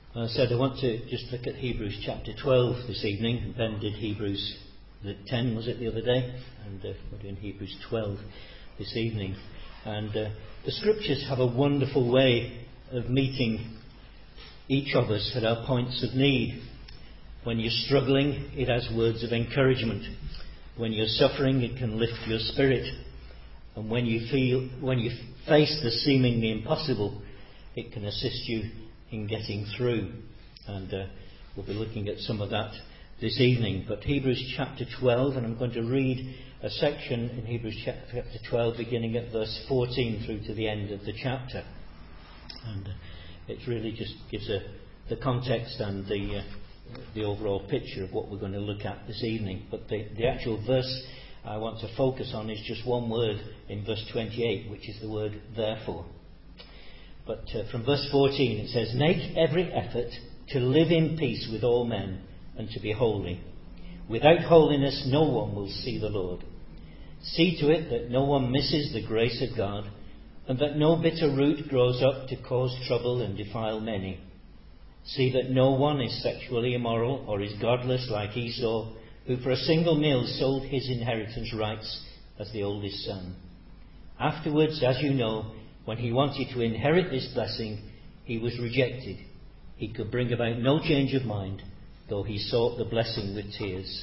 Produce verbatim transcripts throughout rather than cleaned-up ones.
I said I want to just look at Hebrews chapter twelve this evening. Ben did Hebrews ten, was it, the other day? And uh, we're doing Hebrews twelve this evening. And uh, the Scriptures have a wonderful way of meeting each of us at our points of need. When you're struggling, it has words of encouragement. When you're suffering, it can lift your spirit. And when you feel, when you face the seemingly impossible, it can assist you in getting through. And uh, we'll be looking at some of that this evening. But Hebrews chapter twelve, and I'm going to read a section in Hebrews chapter twelve beginning at verse fourteen through to the end of the chapter. And uh, it really just gives a, the context and the uh, the overall picture of what we're going to look at this evening. But the, the actual verse I want to focus on is just one word in verse twenty-eight, which is the word therefore. But uh, from verse fourteen it says, "Make every effort to live in peace with all men and to be holy. Without holiness no one will see the Lord. See to it that no one misses the grace of God, and that no bitter root grows up to cause trouble and defile many. See that no one is sexually immoral or is godless like Esau, who for a single meal sold his inheritance rights as the oldest son. Afterwards, as you know, when he wanted to inherit this blessing, he was rejected. He could bring about no change of mind, though he sought the blessing with tears.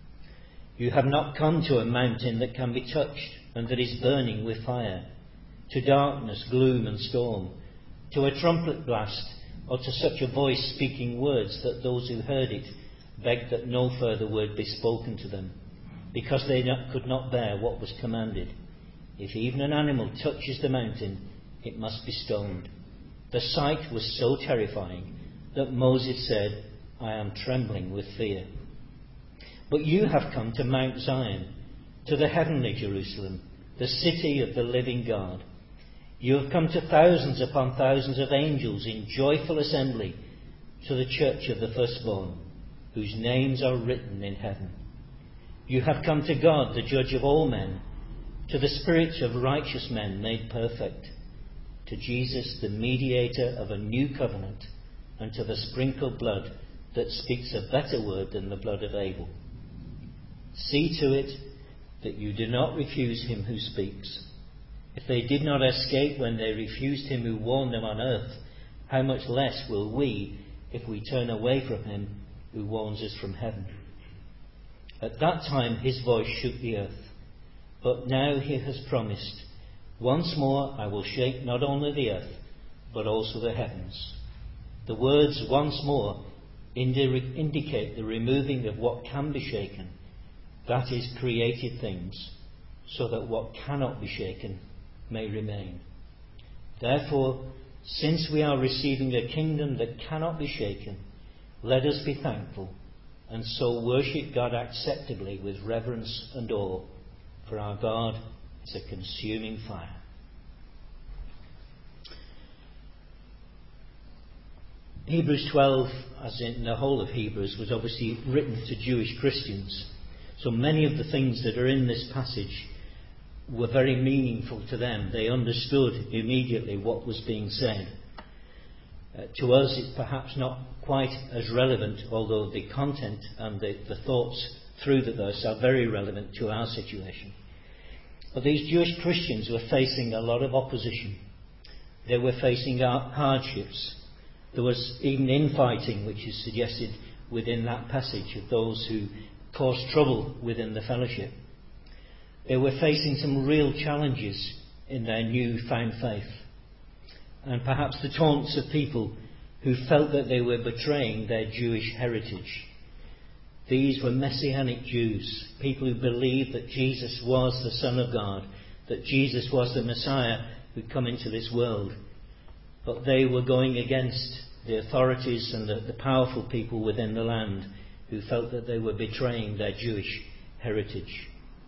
You have not come to a mountain that can be touched and that is burning with fire, to darkness, gloom and storm, to a trumpet blast, or to such a voice speaking words that those who heard it begged that no further word be spoken to them, because they not, could not bear what was commanded. If even an animal touches the mountain, it must be stoned. The sight was so terrifying that Moses said, I am trembling with fear. But you have come to Mount Zion, to the heavenly Jerusalem, the city of the living God. You have come to thousands upon thousands of angels in joyful assembly, to the church of the firstborn, whose names are written in heaven. You have come to God, the judge of all men, to the spirits of righteous men made perfect, to Jesus, the mediator of a new covenant, and to the sprinkled blood that speaks a better word than the blood of Abel. See to it that you do not refuse him who speaks. If they did not escape when they refused him who warned them on earth, how much less will we if we turn away from him who warns us from heaven? At that time his voice shook the earth, but now he has promised, once more I will shake not only the earth, but also the heavens. The words once more indi- indicate the removing of what can be shaken, that is, created things, so that what cannot be shaken may remain. Therefore, since we are receiving a kingdom that cannot be shaken, let us be thankful and so worship God acceptably with reverence and awe, for our God is a consuming fire." Hebrews twelve, as in the whole of Hebrews, was obviously written to Jewish Christians. So many of the things that are in this passage were very meaningful to them. They understood immediately what was being said. Uh, to us, it's perhaps not quite as relevant, although the content and the, the thoughts through the verse are very relevant to our situation. But these Jewish Christians were facing a lot of opposition. They were facing hardships. There was even infighting, which is suggested within that passage, of those who caused trouble within the fellowship. They were facing some real challenges in their new-found faith. And perhaps the taunts of people who felt that they were betraying their Jewish heritage. These were Messianic Jews, people who believed that Jesus was the Son of God, that Jesus was the Messiah who'd come into this world. But they were going against the authorities and the, the powerful people within the land who felt that they were betraying their Jewish heritage.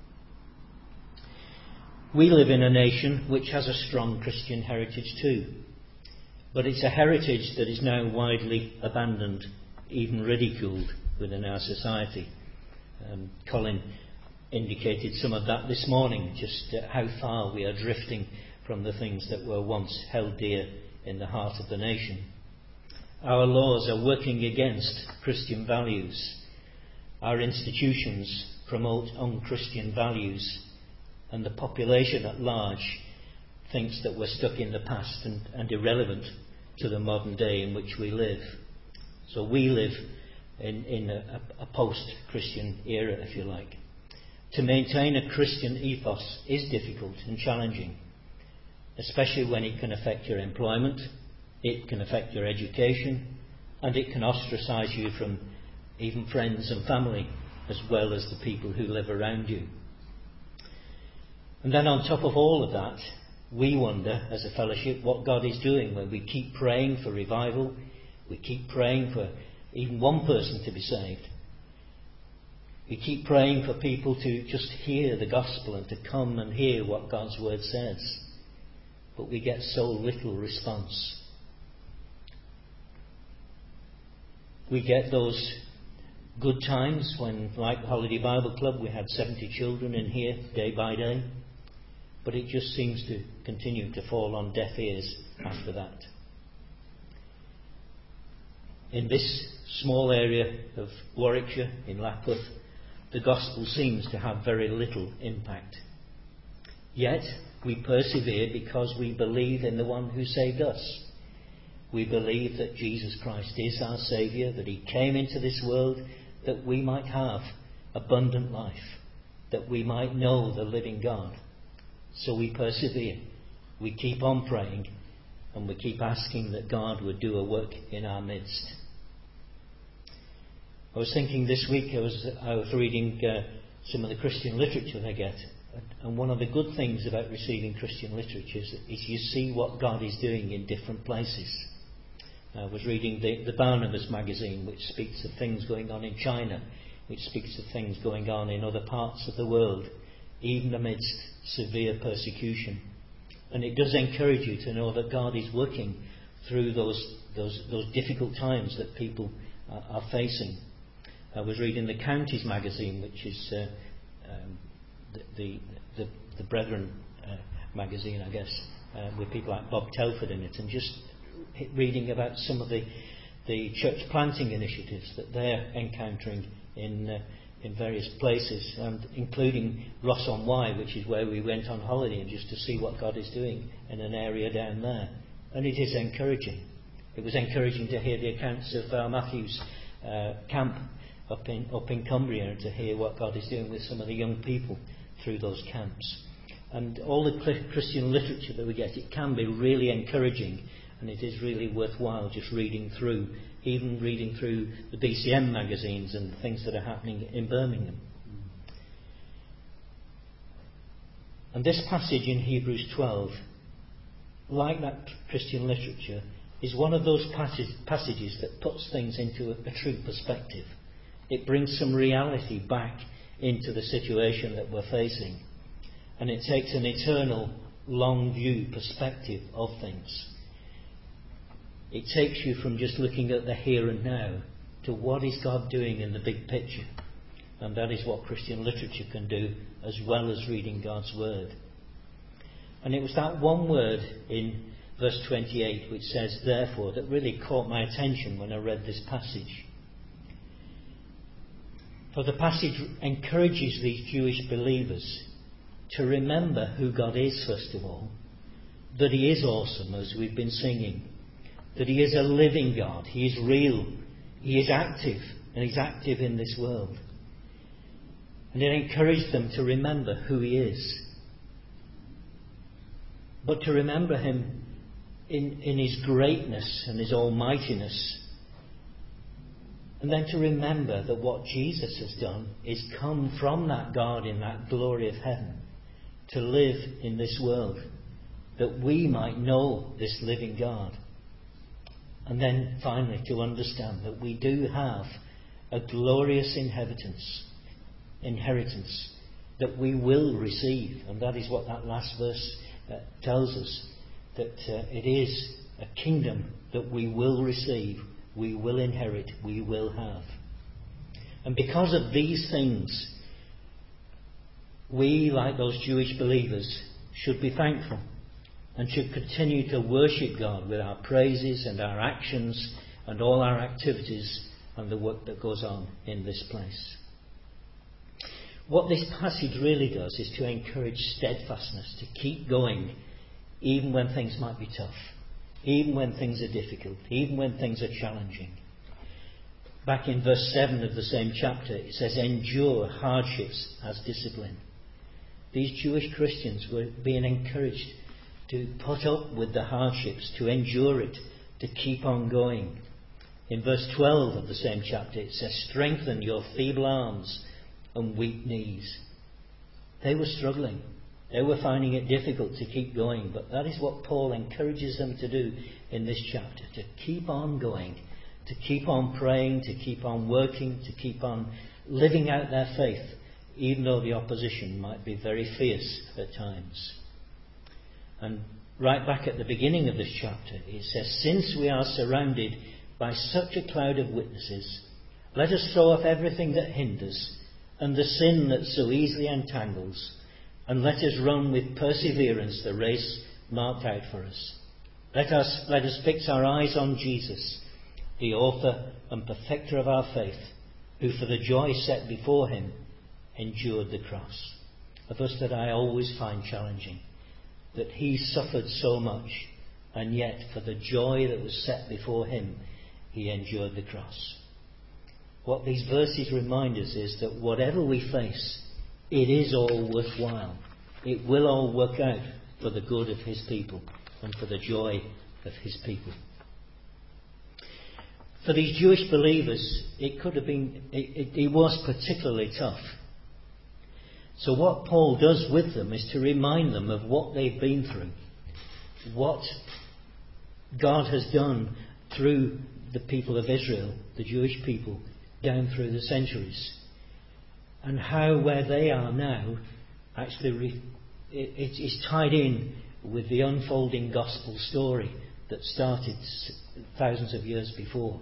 We live in a nation which has a strong Christian heritage too, but it's a heritage that is now widely abandoned, even ridiculed within our society. Um, Colin indicated some of that this morning, just uh, how far we are drifting from the things that were once held dear in the heart of the nation. Our laws are working against Christian values. Our institutions promote un-Christian values, and the population at large thinks that we're stuck in the past and, and irrelevant to the modern day in which we live. So we live in, in a, a post-Christian era, if you like. To maintain a Christian ethos is difficult and challenging, especially when it can affect your employment, it can affect your education, and it can ostracise you from even friends and family, as well as the people who live around you. And then on top of all of that, we wonder as a fellowship what God is doing when we keep praying for revival, we keep praying for even one person to be saved. We keep praying for people to just hear the gospel and to come and hear what God's word says. But we get so little response. We get those good times when, like the Holiday Bible Club, we had seventy children in here day by day. But it just seems to continue to fall on deaf ears after that. In this small area of Warwickshire, in Lapworth, the gospel seems to have very little impact. Yet we persevere because we believe in the one who saved us. We believe that Jesus Christ is our Saviour, that He came into this world that we might have abundant life, that we might know the living God. So we persevere, we keep on praying, and we keep asking that God would do a work in our midst. I was thinking this week, I was, I was reading uh, some of the Christian literature they get, and one of the good things about receiving Christian literature is, is you see what God is doing in different places. I was reading the, the Barnabas magazine, which speaks of things going on in China, which speaks of things going on in other parts of the world, even amidst severe persecution. And it does encourage you to know that God is working through those those, those difficult times that people uh, are facing. I was reading the Counties magazine, which is uh, um, the, the, the, the Brethren uh, magazine, I guess, uh, with people like Bob Telford in it, and just reading about some of the, the church planting initiatives that they're encountering in uh, in various places, and including Ross-on-Wye, which is where we went on holiday, and just to see what God is doing in an area down there. And it is encouraging. It was encouraging to hear the accounts of uh, Matthew's uh, camp up in up in Cumbria, and to hear what God is doing with some of the young people through those camps. And all the Christian literature that we get, it can be really encouraging, and it is really worthwhile just reading through, even reading through the B C M magazines and the things that are happening in Birmingham. And this passage in Hebrews twelve, like that Christian literature, is one of those passage, passages that puts things into a, a true perspective. It brings some reality back into the situation that we're facing. And it takes an eternal, long view perspective of things. It takes you from just looking at the here and now to what is God doing in the big picture. And that is what Christian literature can do, as well as reading God's Word. And it was that one word in verse twenty-eight which says, therefore, that really caught my attention when I read this passage. For the passage encourages these Jewish believers to remember who God is, first of all. That He is awesome, as we've been singing. That He is a living God. He is real. He is active. And He's active in this world. And it encouraged them to remember who He is. But to remember Him in, in His greatness and His almightiness. And then to remember that what Jesus has done is come from that God in that glory of heaven to live in this world, that we might know this living God. And then finally to understand that we do have a glorious inheritance, inheritance that we will receive. And that is what that last verse uh, tells us, that uh, it is a kingdom that we will receive, we will inherit, we will have. And because of these things, we, like those Jewish believers, should be thankful and should continue to worship God with our praises and our actions and all our activities and the work that goes on in this place. What this passage really does is to encourage steadfastness, to keep going even when things might be tough, even when things are difficult, even when things are challenging. Back in verse seven of the same chapter, it says, endure hardships as discipline. These Jewish Christians were being encouraged to put up with the hardships, to endure it, to keep on going. In verse twelve of the same chapter, it says, strengthen your feeble arms and weak knees. They were struggling. They were finding it difficult to keep going, but that is what Paul encourages them to do in this chapter, to keep on going, to keep on praying, to keep on working, to keep on living out their faith, even though the opposition might be very fierce at times. And right back at the beginning of this chapter, it says, since we are surrounded by such a cloud of witnesses, let us throw off everything that hinders and the sin that so easily entangles, and let us run with perseverance the race marked out for us. Let us, let us fix our eyes on Jesus, the author and perfecter of our faith, who for the joy set before him endured the cross. A verse that I always find challenging, that he suffered so much, and yet for the joy that was set before him, he endured the cross. What these verses remind us is that whatever we face, it is all worthwhile. It will all work out for the good of his people and for the joy of his people. For these Jewish believers, it could have been, it, it, it was particularly tough. So what Paul does with them is to remind them of what they've been through, what God has done through the people of Israel, the Jewish people, down through the centuries, and how where they are now actually re- it, it is tied in with the unfolding gospel story that started thousands of years before.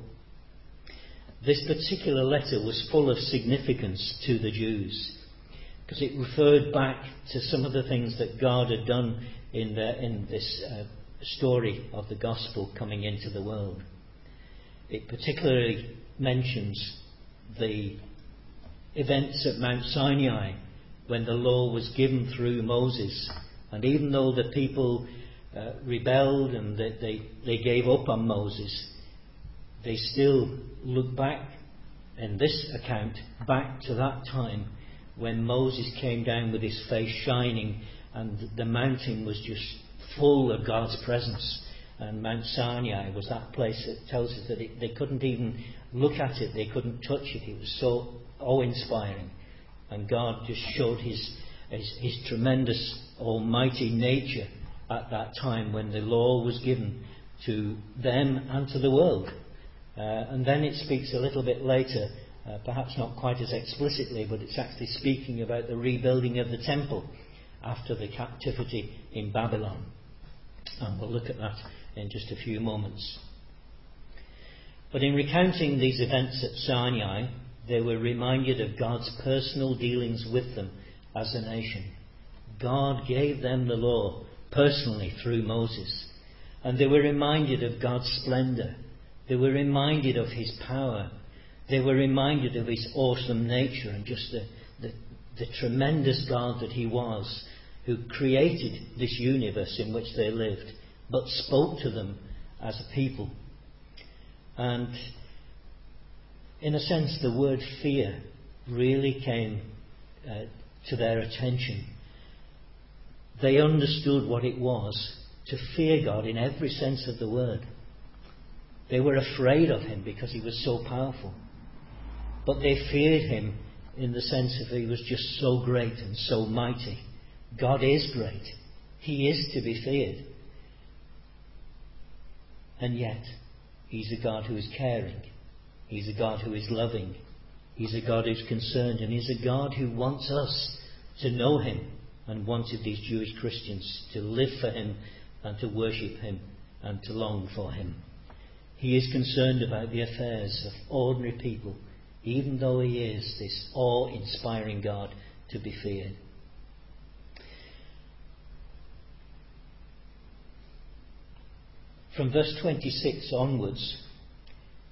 This particular letter was full of significance to the Jews, because it referred back to some of the things that God had done in, the, in this uh, story of the gospel coming into the world. It particularly mentions the events at Mount Sinai when the law was given through Moses. And even though the people uh, rebelled and they, they, they gave up on Moses, they still look back in this account back to that time when Moses came down with his face shining and the mountain was just full of God's presence. And Mount Sinai was that place that tells us that it, they couldn't even look at it, they couldn't touch it. It was so awe-inspiring. And God just showed his, his, his tremendous almighty nature at that time when the law was given to them and to the world. Uh, and then it speaks a little bit later, uh, perhaps not quite as explicitly, but it's actually speaking about the rebuilding of the temple after the captivity in Babylon. And we'll look at that in just a few moments. But in recounting these events at Sinai, they were reminded of God's personal dealings with them as a nation. God gave them the law personally through Moses. And they were reminded of God's splendour. They were reminded of his power. They were reminded of his awesome nature and just the, the, the tremendous God that he was, who created this universe in which they lived, but spoke to them as a people. And in a sense, the word fear really came uh, to their attention. They understood what it was to fear God in every sense of the word. They were afraid of him because he was so powerful. But they feared him in the sense of he was just so great and so mighty. God is great. He is to be feared. And yet, he's a God who is caring. He's a God who is loving. He's a God who's concerned. And he's a God who wants us to know him and wanted these Jewish Christians to live for him and to worship him and to long for him. He is concerned about the affairs of ordinary people, even though he is this awe-inspiring God to be feared. From verse twenty-six onwards,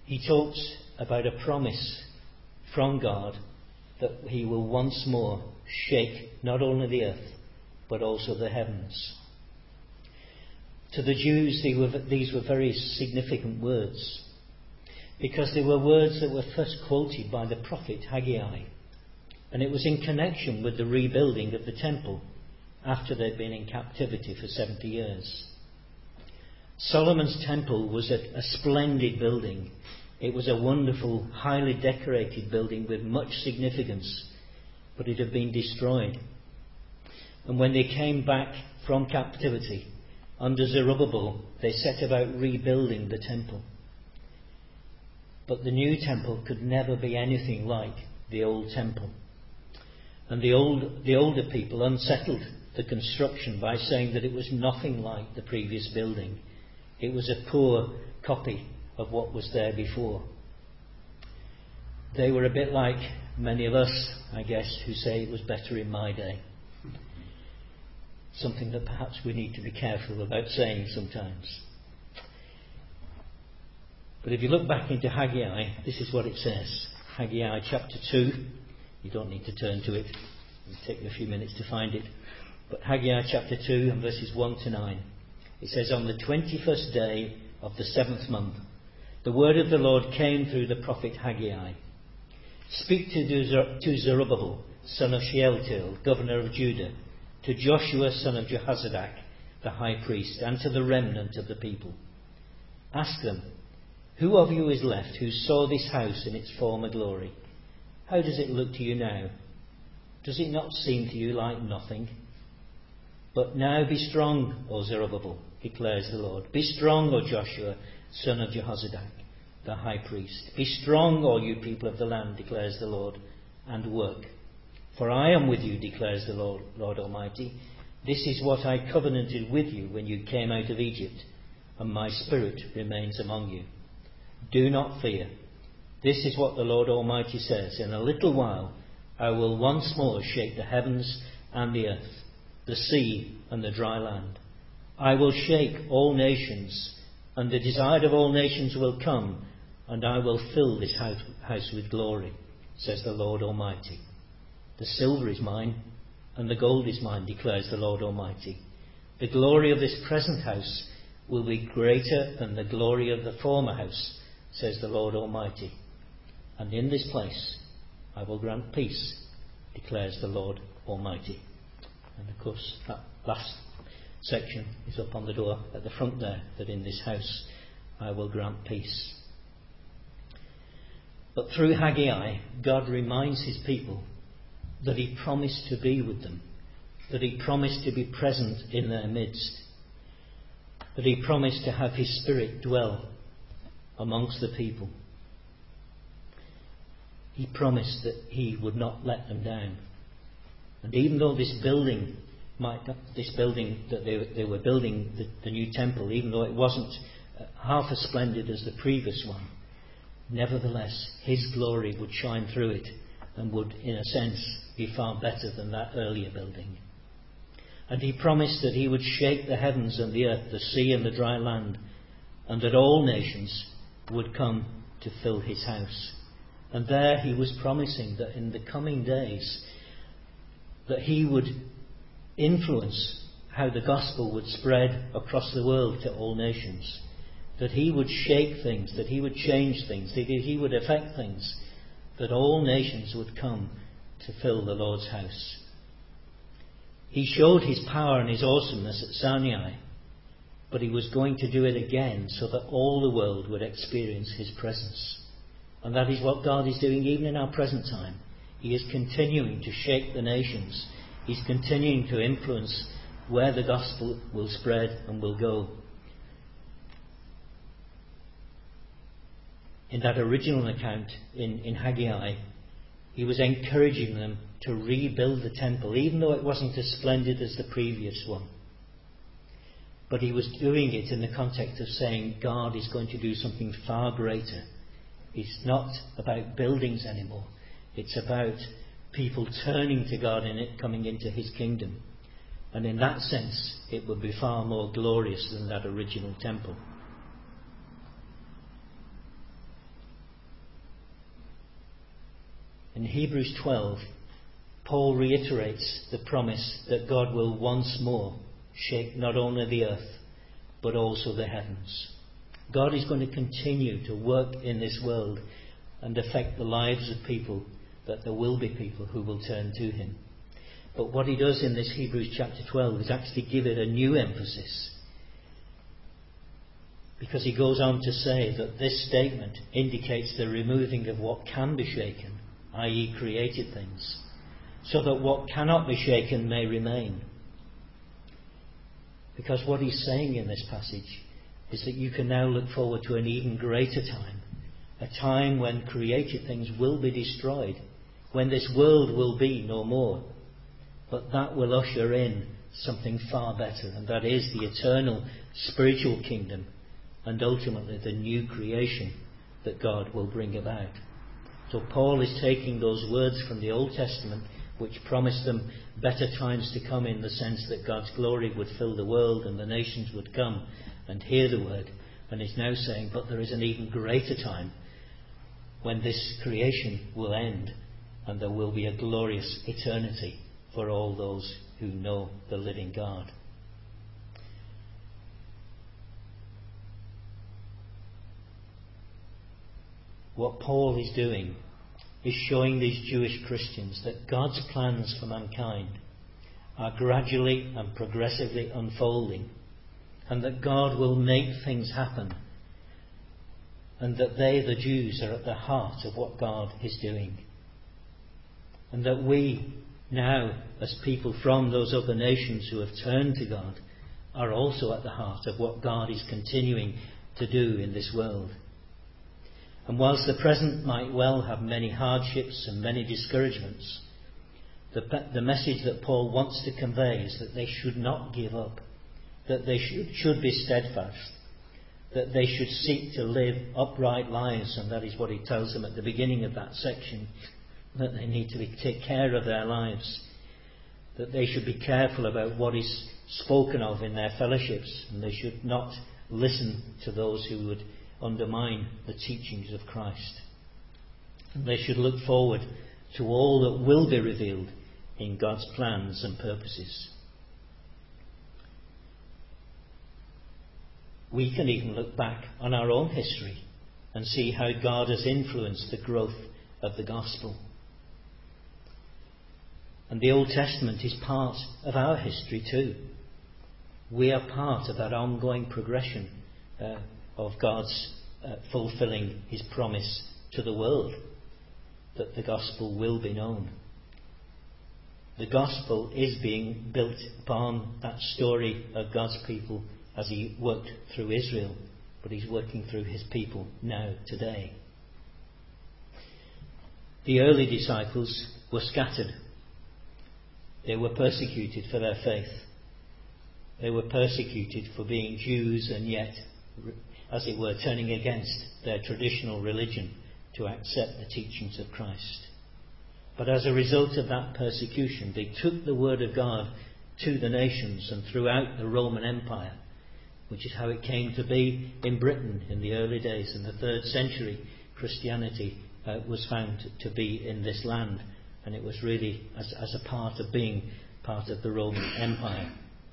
he talks about a promise from God that he will once more shake not only the earth but also the heavens. To the Jews, they were, these were very significant words, because they were words that were first quoted by the prophet Haggai, and it was in connection with the rebuilding of the temple after they'd been in captivity for seventy years. Solomon's temple was a, a splendid building. It was a wonderful, highly decorated building with much significance, but it had been destroyed. And when they came back from captivity under Zerubbabel, they set about rebuilding the temple. But the new temple could never be anything like the old temple. And the old, the older people unsettled the construction by saying that it was nothing like the previous building. It was a poor copy of what was there before. They were a bit like many of us, I guess, who say it was better in my day. Something that perhaps we need to be careful about saying sometimes. But if you look back into Haggai, this is what it says. Haggai chapter two. You don't need to turn to it. It'll take you a few minutes to find it. But Haggai chapter two and verses one to nine. It says, on the twenty-first day of the seventh month, the word of the Lord came through the prophet Haggai. Speak to, to Zerubbabel, son of Shealtiel, governor of Judah, to Joshua, son of Jehozadak, the high priest, and to the remnant of the people. Ask them, who of you is left who saw this house in its former glory? How does it look to you now? Does it not seem to you like nothing? But now be strong, O Zerubbabel, declares the Lord. Be strong, O Joshua, son of Jehozadak, the high priest. Be strong, all you people of the land, declares the Lord, and work. For I am with you, declares the Lord, Lord Almighty. This is what I covenanted with you when you came out of Egypt, and my spirit remains among you. Do not fear. This is what the Lord Almighty says. In a little while I will once more shake the heavens and the earth, the sea and the dry land. I will shake all nations, and the desire of all nations will come, and I will fill this house with glory, says the Lord Almighty. The silver is mine, and the gold is mine, declares the Lord Almighty. The glory of this present house will be greater than the glory of the former house, says the Lord Almighty. And in this place I will grant peace, declares the Lord Almighty. And of course that last section is up on the door at the front there, that in this house I will grant peace. But through Haggai, God reminds his people that he promised to be with them, that he promised to be present in their midst, that he promised to have his Spirit dwell amongst the people. He promised that he would not let them down. And even though this building might, this building that they, they were building, the, the new temple, even though it wasn't half as splendid as the previous one, nevertheless his glory would shine through it and would, in a sense, be far better than that earlier building. And he promised that he would shake the heavens and the earth, the sea and the dry land, and that all nations would come to fill his house. And there he was promising that in the coming days that he would influence how the gospel would spread across the world to all nations, that he would shake things, that he would change things, that he would affect things, that all nations would come to fill the Lord's house. He showed his power and his awesomeness at Sinai, but he was going to do it again so that all the world would experience his presence. And that is what God is doing even in our present time. He is continuing to shake the nations. He's continuing to influence where the gospel will spread and will go. In that original account in, in Haggai, he was encouraging them to rebuild the temple, even though it wasn't as splendid as the previous one. But he was doing it in the context of saying God is going to do something far greater. It's not about buildings anymore. It's about people turning to God and it coming into his kingdom. And in that sense, it will be far more glorious than that original temple. In Hebrews twelve, Paul reiterates the promise that God will once more shake not only the earth, but also the heavens. God is going to continue to work in this world and affect the lives of people, that there will be people who will turn to him. But what he does in this Hebrews chapter twelve is actually give it a new emphasis. Because he goes on to say that this statement indicates the removing of what can be shaken, that is created things, so that what cannot be shaken may remain. Because what he's saying in this passage is that you can now look forward to an even greater time, a time when created things will be destroyed, when this world will be no more. But that will usher in something far better, and that is the eternal spiritual kingdom, and ultimately the new creation that God will bring about. So Paul is taking those words from the Old Testament, which promised them better times to come, in the sense that God's glory would fill the world and the nations would come and hear the word, and is now saying, but there is an even greater time when this creation will end and there will be a glorious eternity for all those who know the living God. What Paul is doing is showing these Jewish Christians that God's plans for mankind are gradually and progressively unfolding, and that God will make things happen, and that they, the Jews, are at the heart of what God is doing. And that we now, as people from those other nations who have turned to God, are also at the heart of what God is continuing to do in this world. And whilst the present might well have many hardships and many discouragements, the, the message that Paul wants to convey is that they should not give up, that they should, should be steadfast, that they should seek to live upright lives, and that is what he tells them at the beginning of that section, that they need to be, take care of their lives, that they should be careful about what is spoken of in their fellowships, and they should not listen to those who would undermine the teachings of Christ. And they should look forward to all that will be revealed in God's plans and purposes. We can even look back on our own history and see how God has influenced the growth of the gospel. And the Old Testament is part of our history too. We are part of that ongoing progression uh, of God's uh, fulfilling his promise to the world, that the gospel will be known. The gospel is being built upon that story of God's people as he worked through Israel, but he's working through his people now, today. The early disciples were scattered. They were persecuted for their faith. They were persecuted for being Jews and yet, as it were, turning against their traditional religion to accept the teachings of Christ. But as a result of that persecution, they took the word of God to the nations and throughout the Roman Empire, which is how it came to be in Britain in the early days. In the third century, Christianity uh, was found to be in this land, and it was really as, as a part of being part of the Roman Empire.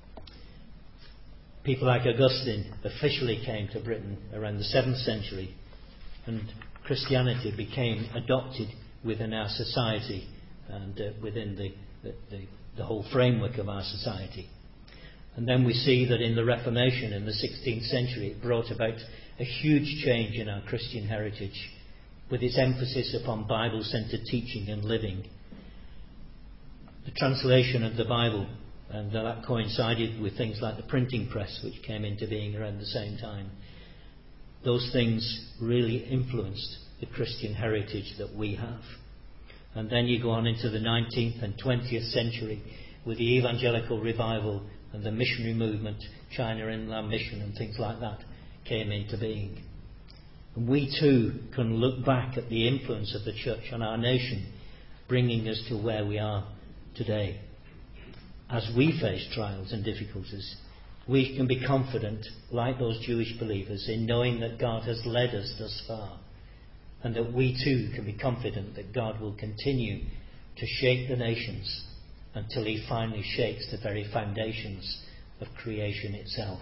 People like Augustine officially came to Britain around the seventh century, and Christianity became adopted within our society and uh, within the, the, the, the whole framework of our society. And then we see that in the Reformation in the sixteenth century, it brought about a huge change in our Christian heritage, with its emphasis upon Bible-centred teaching and living. The translation of the Bible, and that coincided with things like the printing press, which came into being around the same time. Those things really influenced the Christian heritage that we have. And then you go on into the nineteenth and twentieth century with the evangelical revival and the missionary movement, China Inland Mission and things like that came into being. And we too can look back at the influence of the church on our nation, bringing us to where we are today. As we face trials and difficulties, we can be confident, like those Jewish believers, in knowing that God has led us thus far, and that we too can be confident that God will continue to shake the nations until he finally shakes the very foundations of creation itself.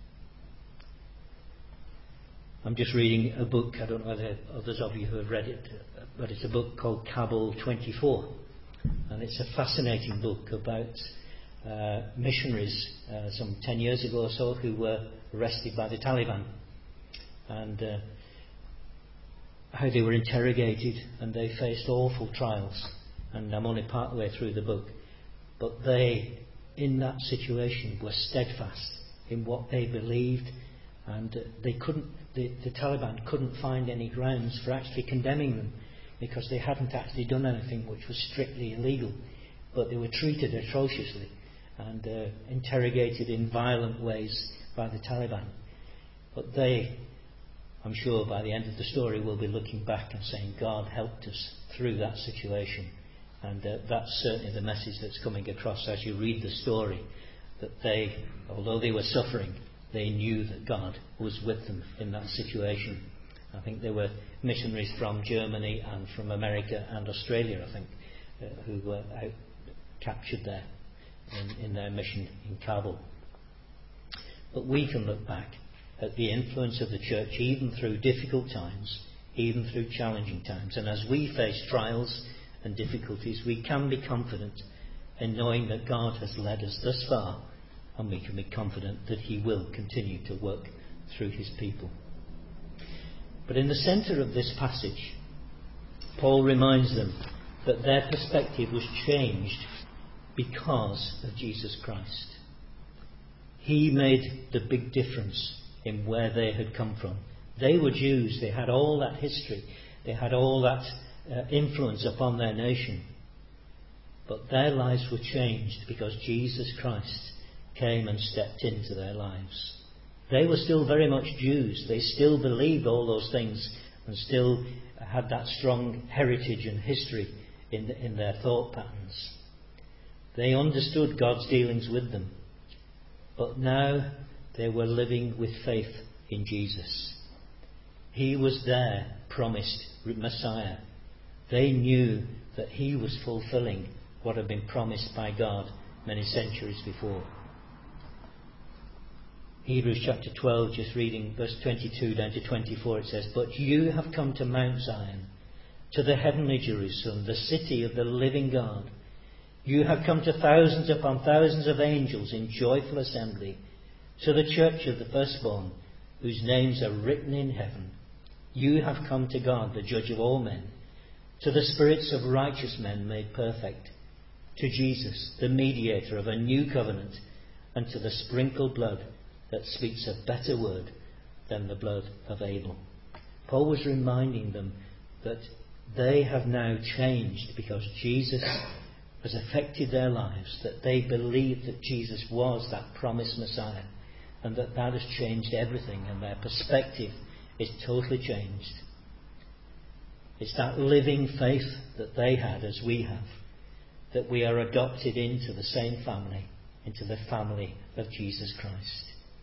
I'm just reading a book, I don't know whether others of you who have read it, but it's a book called Kabul twenty-four, and it's a fascinating book about uh, missionaries uh, some ten years ago or so who were arrested by the Taliban, and uh, how they were interrogated and they faced awful trials. And I'm only part way through the book, but they, in that situation, were steadfast in what they believed, and they couldn't. The, the Taliban couldn't find any grounds for actually condemning them because they hadn't actually done anything which was strictly illegal, but they were treated atrociously and uh, interrogated in violent ways by the Taliban. But they, I'm sure by the end of the story, will be looking back and saying, God helped us through that situation. And uh, that's certainly the message that's coming across as you read the story, that they, although they were suffering, they knew that God was with them in that situation. I think there were missionaries from Germany and from America and Australia, I think, uh, who were out, captured there in, in their mission in Kabul. But we can look back at the influence of the church even through difficult times, even through challenging times. And as we face trials and difficulties, we can be confident in knowing that God has led us thus far, and we can be confident that he will continue to work through his people. But in the centre of this passage, Paul reminds them that their perspective was changed because of Jesus Christ. He made the big difference in where they had come from. They were Jews, they had all that history, they had all that uh, influence upon their nation. But their lives were changed because Jesus Christ came and stepped into their lives. They were still very much Jews. They still believed all those things and still had that strong heritage and history in, in their thought patterns. They understood God's dealings with them. But now they were living with faith in Jesus. He was their promised Messiah. They knew that he was fulfilling what had been promised by God many centuries before. Hebrews chapter twelve, just reading verse twenty-two down to twenty-four, it says, "But you have come to Mount Zion, to the heavenly Jerusalem, the city of the living God. You have come to thousands upon thousands of angels in joyful assembly, to the church of the firstborn, whose names are written in heaven. You have come to God, the judge of all men, to the spirits of righteous men made perfect, to Jesus, the mediator of a new covenant, and to the sprinkled blood that speaks a better word than the blood of Abel." Paul was reminding them that they have now changed because Jesus has affected their lives, that they believe that Jesus was that promised Messiah, and that that has changed everything, and their perspective is totally changed. It's that living faith that they had as we have, that we are adopted into the same family, into the family of Jesus Christ.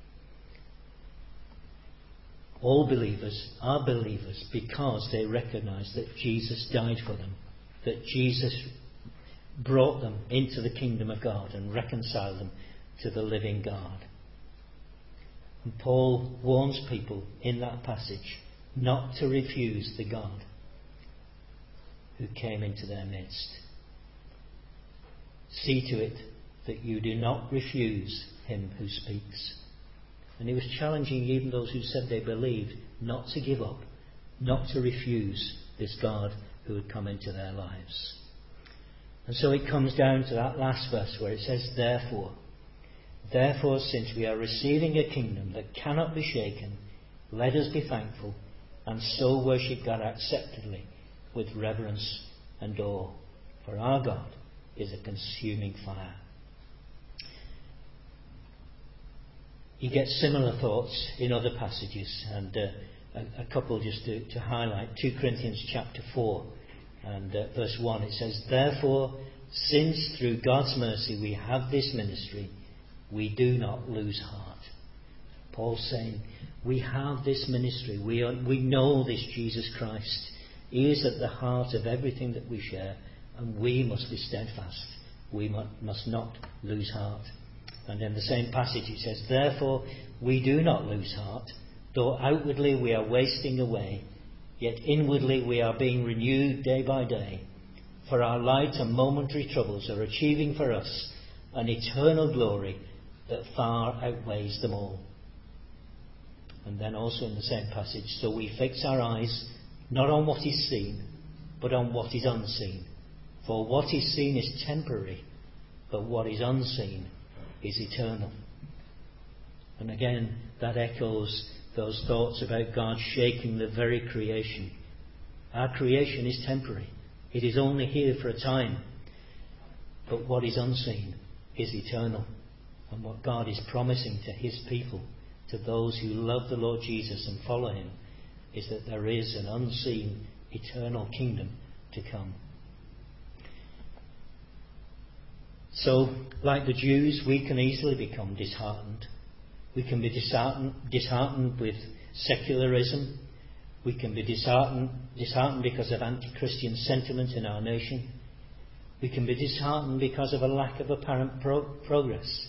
All believers are believers because they recognise that Jesus died for them, that Jesus brought them into the kingdom of God and reconciled them to the living God. And Paul warns people in that passage not to refuse the God who came into their midst. See to it that you do not refuse him who speaks. And he was challenging even those who said they believed not to give up, not to refuse this God who had come into their lives. And so it comes down to that last verse where it says, Therefore, therefore, since we are receiving a kingdom that cannot be shaken, let us be thankful and so worship God acceptably with reverence and awe. For our God is a consuming fire. You get similar thoughts in other passages, and uh, a, a couple just to, to highlight. Second Corinthians chapter four and uh, verse one, it says, Therefore, since through God's mercy we have this ministry, we do not lose heart. Paul's saying, we have this ministry, we, are, we know this Jesus Christ, He is at the heart of everything that we share, and we must be steadfast. We mu- must not lose heart. And in the same passage it says, "Therefore we do not lose heart, though outwardly we are wasting away, yet inwardly we are being renewed day by day. For our light and momentary troubles are achieving for us an eternal glory that far outweighs them all." And then also in the same passage, "So we fix our eyes not on what is seen, but on what is unseen. For what is seen is temporary, but what is unseen is eternal." And again, that echoes those thoughts about God shaking the very creation. Our creation is temporary. It is only here for a time. But what is unseen is eternal. And what God is promising to His people, to those who love the Lord Jesus and follow Him, is that there is an unseen eternal kingdom to come. So, like the Jews, we can easily become disheartened. We can be disheartened, disheartened with secularism. We can be disheartened, disheartened because of anti-Christian sentiment in our nation. We can be disheartened because of a lack of apparent pro- progress.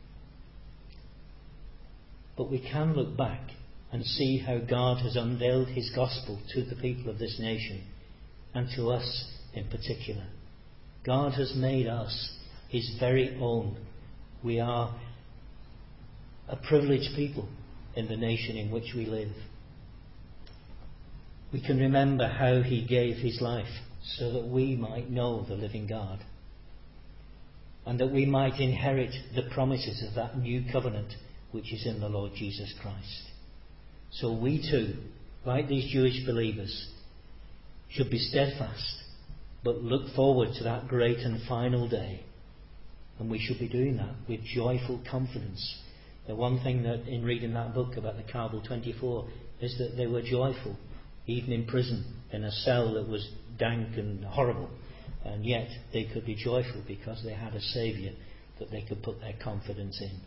But we can look back and see how God has unveiled His gospel to the people of this nation, and to us in particular. God has made us His very own. We are a privileged people in the nation in which we live. We can remember how He gave His life so that we might know the living God, and that we might inherit the promises of that new covenant which is in the Lord Jesus Christ. So we too, like these Jewish believers, should be steadfast, but look forward to that great and final day. And we should be doing that with joyful confidence. The one thing that in reading that book about the Kabul twenty-four is that they were joyful, even in prison, in a cell that was dank and horrible. And yet they could be joyful because they had a Saviour that they could put their confidence in.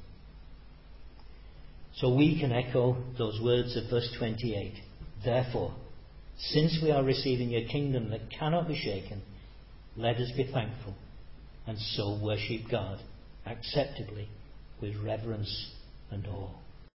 So we can echo those words of verse twenty-eight. "Therefore, since we are receiving a kingdom that cannot be shaken, let us be thankful, and so worship God acceptably with reverence and awe."